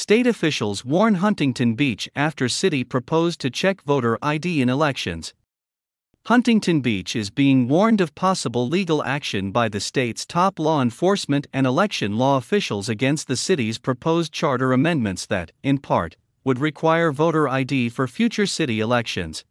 State officials warn Huntington Beach after city proposed to check voter ID in elections. Huntington Beach is being warned of possible legal action by the state's top law enforcement and election law officials against the city's proposed charter amendments that, in part, would require voter ID for future city elections.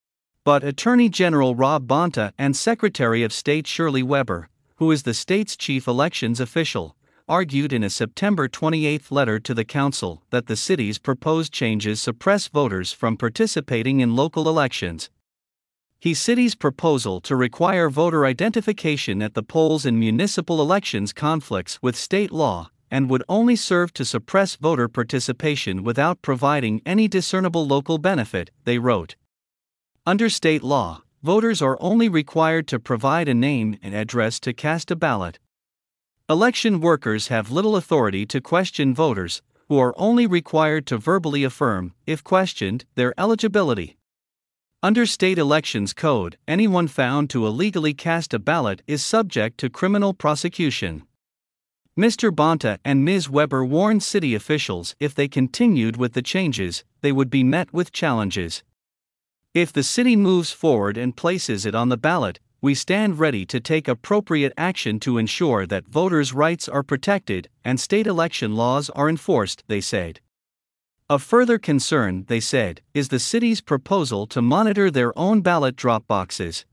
But Attorney General Rob Bonta and Secretary of State Shirley Weber, who is the state's chief elections official, argued in a September 28 letter to the council that the city's proposed changes suppress voters from participating in local elections. The city's proposal to require voter identification at the polls in municipal elections conflicts with state law and would only serve to suppress voter participation without providing any discernible local benefit, they wrote. Under state law, voters are only required to provide a name and address to cast a ballot. Election workers have little authority to question voters, who are only required to verbally affirm, if questioned, their eligibility. Under state elections code, anyone found to illegally cast a ballot is subject to criminal prosecution. Mr. Bonta and Ms. Weber warned city officials if they continued with the changes, they would be met with challenges. If the city moves forward and places it on the ballot, we stand ready to take appropriate action to ensure that voters' rights are protected and state election laws are enforced, they said. Of further concern, they said, is the city's proposal to monitor their own ballot drop boxes.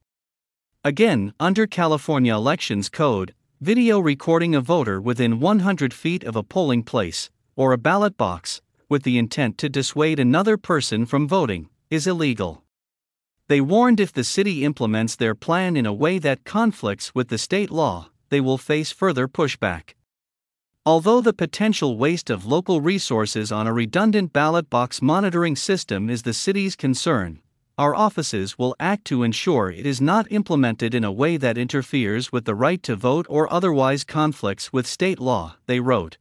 Again, under California Elections Code, video recording a voter within 100 feet of a polling place, or a ballot box, with the intent to dissuade another person from voting, is illegal. They warned if the city implements their plan in a way that conflicts with the state law, they will face further pushback. Although the potential waste of local resources on a redundant ballot box monitoring system is the city's concern, our offices will act to ensure it is not implemented in a way that interferes with the right to vote or otherwise conflicts with state law, they wrote.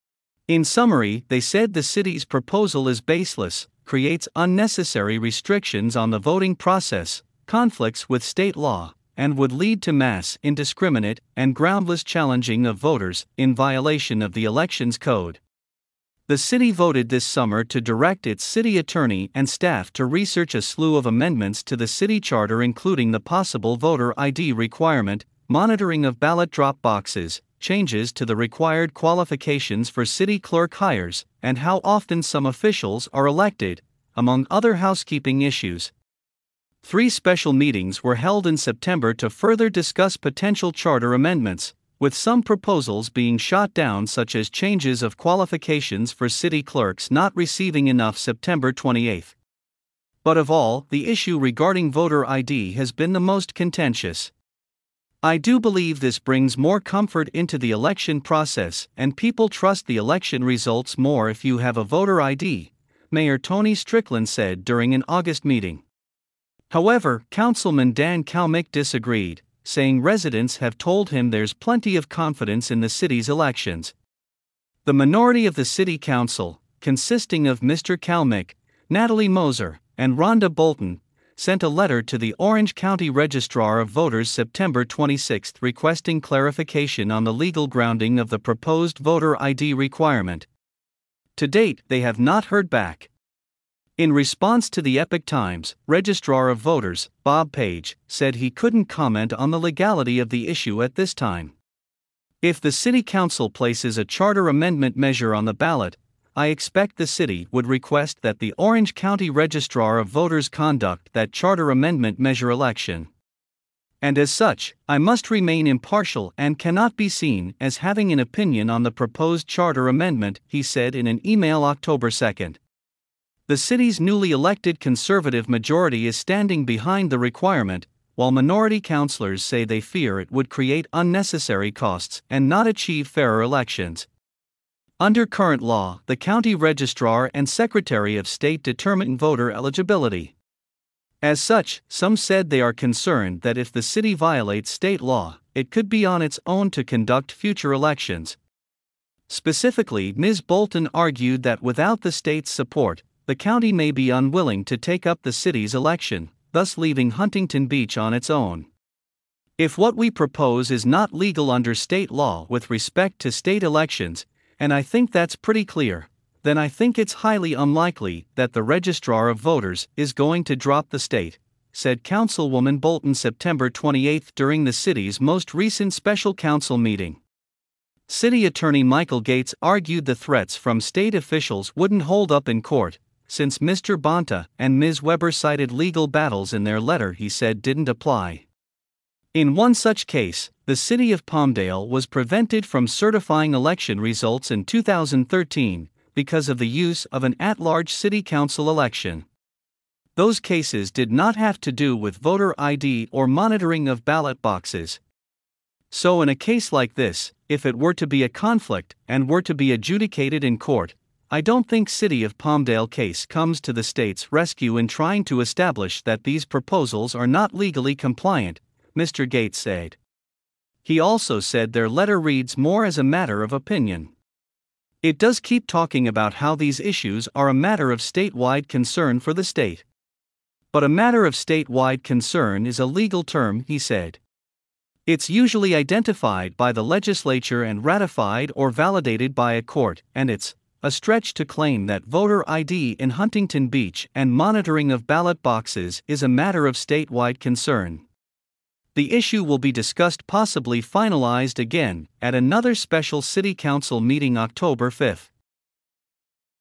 In summary, they said the city's proposal is baseless, creates unnecessary restrictions on the voting process, conflicts with state law, and would lead to mass, indiscriminate, and groundless challenging of voters, in violation of the Elections Code. The city voted this summer to direct its city attorney and staff to research a slew of amendments to the city charter, including the possible voter ID requirement, monitoring of ballot drop boxes, changes to the required qualifications for city clerk hires, and how often some officials are elected, among other housekeeping issues. 3 special meetings were held in September to further discuss potential charter amendments, with some proposals being shot down, such as changes of qualifications for city clerks not receiving enough September 28. But of all, the issue regarding voter ID has been the most contentious. I do believe this brings more comfort into the election process, and people trust the election results more if you have a voter ID, Mayor Tony Strickland said during an August meeting. However, Councilman Dan Kalmick disagreed, saying residents have told him there's plenty of confidence in the city's elections. The minority of the city council, consisting of Mr. Kalmick, Natalie Moser, and Rhonda Bolton, sent a letter to the Orange County Registrar of Voters September 26 requesting clarification on the legal grounding of the proposed voter ID requirement. To date, they have not heard back. In response to the Epoch Times, Registrar of Voters, Bob Page, said he couldn't comment on the legality of the issue at this time. If the City Council places a charter amendment measure on the ballot, I expect the city would request that the Orange County Registrar of Voters conduct that charter amendment measure election. And as such, I must remain impartial and cannot be seen as having an opinion on the proposed charter amendment, he said in an email October 2. The city's newly elected conservative majority is standing behind the requirement, while minority councilors say they fear it would create unnecessary costs and not achieve fairer elections. Under current law, the county registrar and secretary of state determine voter eligibility. As such, some said they are concerned that if the city violates state law, it could be on its own to conduct future elections. Specifically, Ms. Bolton argued that without the state's support, the county may be unwilling to take up the city's election, thus leaving Huntington Beach on its own. If what we propose is not legal under state law with respect to state elections, and I think that's pretty clear, then I think it's highly unlikely that the Registrar of Voters is going to drop the state, said Councilwoman Bolton September 28 during the city's most recent special council meeting. City Attorney Michael Gates argued the threats from state officials wouldn't hold up in court, since Mr. Bonta and Ms. Weber cited legal battles in their letter he said didn't apply. In one such case, the city of Palmdale was prevented from certifying election results in 2013 because of the use of an at-large city council election. Those cases did not have to do with voter ID or monitoring of ballot boxes. So in a case like this, if it were to be a conflict and were to be adjudicated in court, I don't think City of Palmdale case comes to the state's rescue in trying to establish that these proposals are not legally compliant, Mr. Gates said. He also said their letter reads more as a matter of opinion. It does keep talking about how these issues are a matter of statewide concern for the state. But a matter of statewide concern is a legal term, he said. It's usually identified by the legislature and ratified or validated by a court, and it's a stretch to claim that voter ID in Huntington Beach and monitoring of ballot boxes is a matter of statewide concern. The issue will be discussed, possibly finalized again, at another special City Council meeting October 5.